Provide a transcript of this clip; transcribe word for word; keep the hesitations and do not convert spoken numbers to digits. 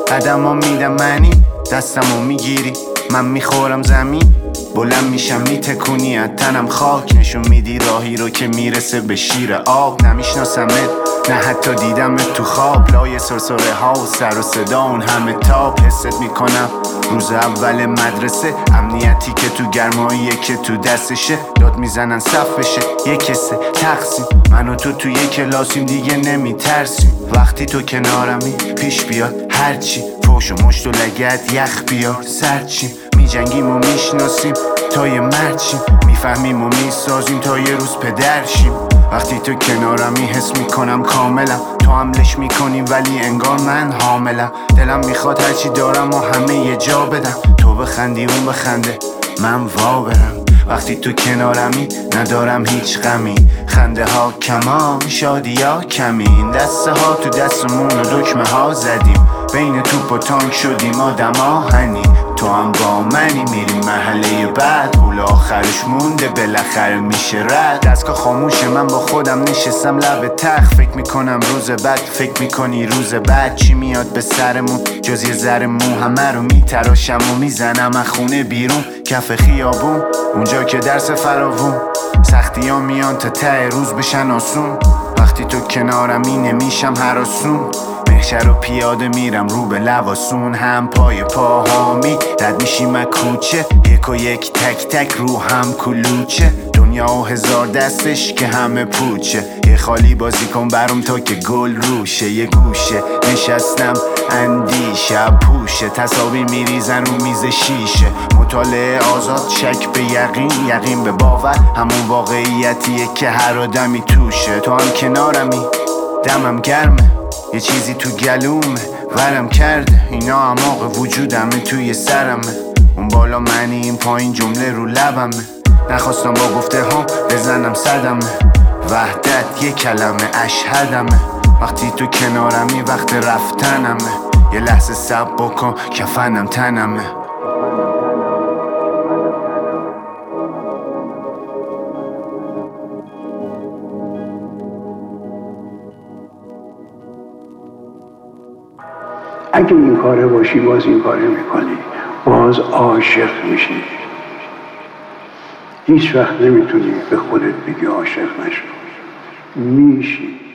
قدمو میدم منی، دستمو میگیری من میخورم زمین، بلند میشم میتکونی از تنم خاک، نشون میدی راهی رو که میرسه به شیر آب. نمیشناسمت نه حتی دیدمت تو خواب، لای سرسره ها و سر و صدا اون همه تاب. حست میکنم روز اول مدرسه، امنیتی که تو گرماییه که تو دستشه، داد میزنن صف بشه یک کسه تقسیم، من و تو تو یک کلاسیم دیگه نمیترسیم. وقتی تو کنارمی پیش بیاد هرچی، فوش و مشت و لگد یخ بیار سرچیم، میجنگیم و میشناسیم تا یه مرچیم، میفهمیم و میسازیم تا یه روز پدرشیم. وقتی تو کنارمی حس میکنم کاملم، تو حملش میکنی ولی انگار من حاملم. دلم میخواد هرچی دارم و همه یه جا بدم، تو بخندی اون بخنده من وا برم. وقتی تو کنارمی ندارم هیچ غمی، خنده ها کمان شادی ها کمین، دسته ها تو دستمون و دکمه ها زدیم، بین توپ و تانک شدیم آدم آهنی. تو هم با منی میریم محله بعد، پول آخرش مونده بالاخره میشه رد. دستگاه خاموشه من با خودم نشستم لب تخت، فکر میکنم روز بعد، فکر میکنی روز بعد چی میاد به سرمون جز یه ذره مو. همه رو میتراشم و میزنم از خونه بیرون، کف خیابون اونجا که درس فراوون، سختی ها میان تا ته روز بشن آسون. وقتی تو کنارمی نمیشم هراسون، محشر رو پیاده میرم رو به لواسون، هم پای پاهامی رد میشیم از کوچه، یک و یک تک تک رو هم کلوچه، دنیا و هزار دستش که همه پوچه، یه خالی بازی کن برام تا که گل روشه. یه گوشه نشستم اندیشه پوشه، تصاویر میریزن رو میز شیشه، مطالعه آزاد شک به یقین، یقین به باور، همون واقعیتیه که هر آدمی توشه. تو هم کنارمی دمم گرمه، یه چیزی تو گلومه ورم کرده، اینا اعماق وجودمه توی سرمه، اون بالا منی این پایین جمله رو لبمه، نخواستم با گفته ها بزنم صدمه، وحدت یه کلمه اشهدمه. وقتی تو کنارمی وقت رفتنمه، یه لحظه صبر بکن کفنم تنمه. اگه این کاره باشی باز این کاره میکنی، باز عاشق میشی. هیچ وقت نمیتونی به خودت بگی عاشق نشو، میشی.